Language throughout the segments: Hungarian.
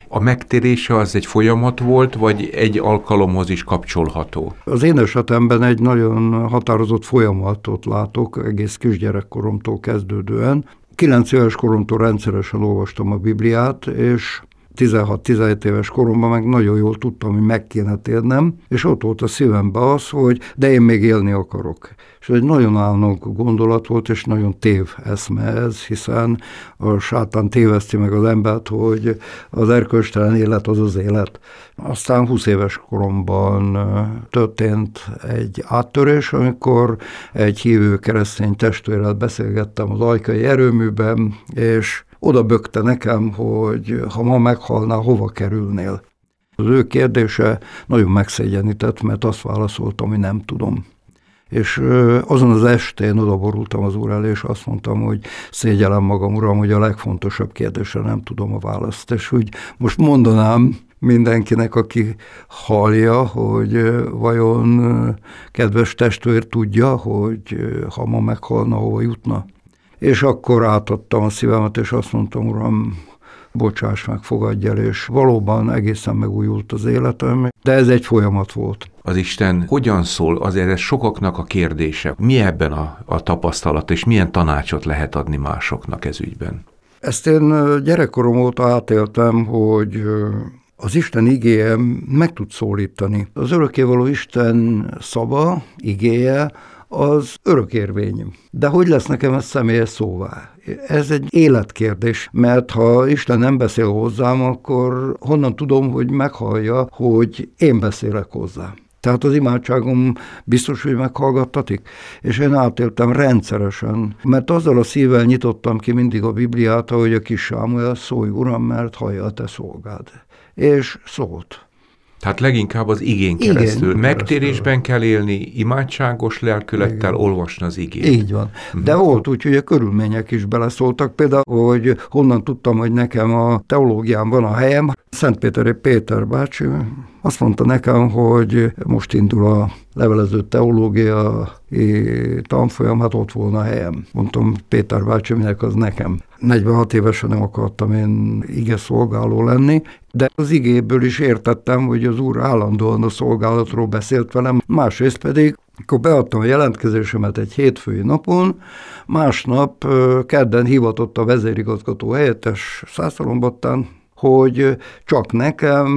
A megtérése az egy folyamat volt, vagy egy alkalomhoz is kapcsolható? Az én esetemben egy nagyon határozott folyamatot látok, egész kisgyerekkoromtól kezdődően. 9 éves koromtól rendszeresen olvastam a Bibliát, és 16-17 éves koromban meg nagyon jól tudtam, hogy meg kéne térnem, és ott volt a szívemben az, hogy de én még élni akarok. És egy nagyon állandó gondolat volt, és nagyon tév eszme ez, hiszen a sátán téveszti meg az embert, hogy az erkölcstelen élet az az élet. Aztán 20 éves koromban történt egy áttörés, amikor egy hívő keresztény testvérrel beszélgettem az Ajkai erőműben, és oda bökte nekem, hogy ha ma meghalnál, hova kerülnél. Az ő kérdése nagyon megszégyenített, mert azt válaszoltam, hogy nem tudom. És azon az estén odaborultam az úr elé, és azt mondtam, hogy szégyellem magam, uram, hogy a legfontosabb kérdésre nem tudom a választ. És úgy most mondanám mindenkinek, aki hallja, hogy vajon kedves testvér tudja, hogy ha ma meghalna, hova jutna. És akkor átadtam a szívemet, és azt mondtam, uram, bocsáss meg, fogadj el, és valóban egészen megújult az életem, de ez egy folyamat volt. Az Isten hogyan szól? Azért ez sokaknak a kérdése. Mi ebben a tapasztalat, és milyen tanácsot lehet adni másoknak ez ügyben? Ezt én gyerekkorom óta átéltem, hogy az Isten igéje meg tud szólítani. Az örökkévaló Isten szava, igéje, az örökérvényű. De hogy lesz nekem ez személyes szóvá? Ez egy életkérdés, mert ha Isten nem beszél hozzám, akkor honnan tudom, hogy meghallja, hogy én beszélek hozzá. Tehát az imádságom biztos, hogy meghallgattatik, és én átéltem rendszeresen, mert azzal a szívvel nyitottam ki mindig a Bibliát, ahogy a kis Sámuel, szólj, Uram, mert hallja a te szolgád. És szólt. Tehát leginkább az igén keresztül. Megtérésben kell élni, imádságos lelkülettel olvasni az igét. Így van. De volt úgy, hogy a körülmények is beleszóltak. Például, hogy honnan tudtam, hogy nekem a teológián van a helyem. Szentpéteri Péter bácsi azt mondta nekem, hogy most indul a levelező teológia tanfolyam, hát ott volna a helyem. Mondtam, Péter bácsi, minek az nekem. 46 évesen nem akartam én igeszolgáló lenni, de az igéből is értettem, hogy az úr állandóan a szolgálatról beszélt velem. Másrészt pedig, akkor beadtam a jelentkezésemet egy hétfői napon, másnap kedden hivatott a vezérigazgató helyettes Szászalombattán, hogy csak nekem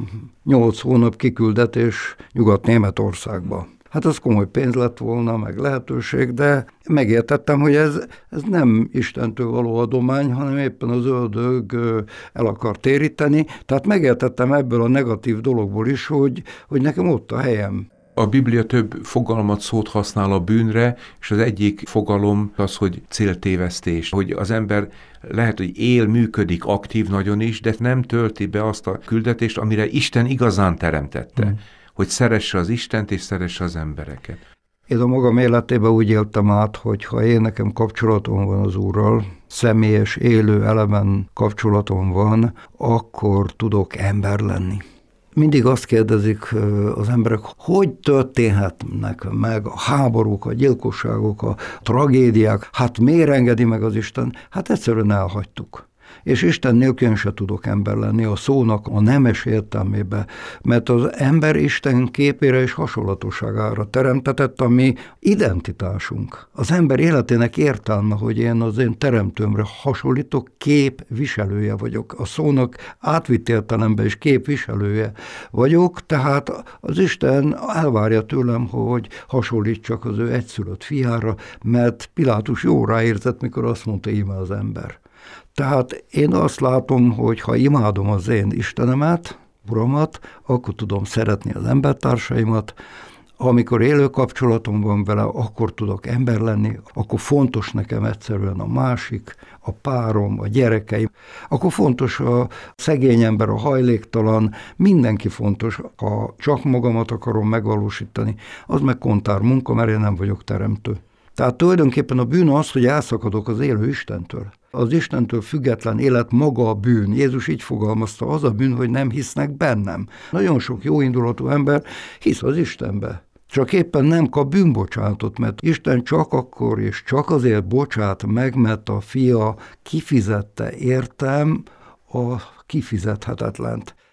8 hónap kiküldetés Nyugat-Németországba. Hát az komoly pénz lett volna, meg lehetőség, de megértettem, hogy ez nem Istentől való adomány, hanem éppen az ördög el akar téríteni. Tehát megértettem ebből a negatív dologból is, hogy nekem ott a helyem. A Biblia több fogalmat, szót használ a bűnre, és az egyik fogalom az, hogy céltévesztés, hogy az ember lehet, hogy él, működik, aktív nagyon is, de nem tölti be azt a küldetést, amire Isten igazán teremtette, hogy szeresse az Istent és szeresse az embereket. Én a magam életében úgy éltem át, hogy ha én nekem kapcsolatom van az Úrral, személyes, élő elemen kapcsolatom van, akkor tudok ember lenni. Mindig azt kérdezik az emberek, hogy történhetnek meg a háborúk, a gyilkosságok, a tragédiák, hát miért engedi meg az Isten? Hát egyszerűen elhagytuk. És Isten nélkül én se tudok ember lenni a szónak a nemes értelmébe, mert az ember Isten képére és hasonlatosságára teremtetett a mi identitásunk. Az ember életének értelme, hogy én az én teremtőmre hasonlítok, képviselője vagyok. A szónak átvitt értelemben is képviselője vagyok, tehát az Isten elvárja tőlem, hogy hasonlítsak az ő egyszülött fiára, mert Pilátus jó ráérzett, mikor azt mondta, íme az ember. Tehát én azt látom, hogy ha imádom az én Istenemet, Uramat, akkor tudom szeretni az embertársaimat, amikor élő kapcsolatom van vele, akkor tudok ember lenni, akkor fontos nekem egyszerűen a másik, a párom, a gyerekeim, akkor fontos a szegény ember, a hajléktalan, mindenki fontos, ha csak magamat akarom megvalósítani, az meg kontár munka, mert én nem vagyok teremtő. Tehát tulajdonképpen a bűn az, hogy elszakadok az élő Istentől. Az Istentől független élet maga a bűn. Jézus így fogalmazta, az a bűn, hogy nem hisznek bennem. Nagyon sok jóindulatú ember hisz az Istenbe. Csak éppen nem kap bűnbocsánatot, mert Isten csak akkor és csak azért bocsát meg, mert a fia kifizette értem a kifizethetetlent.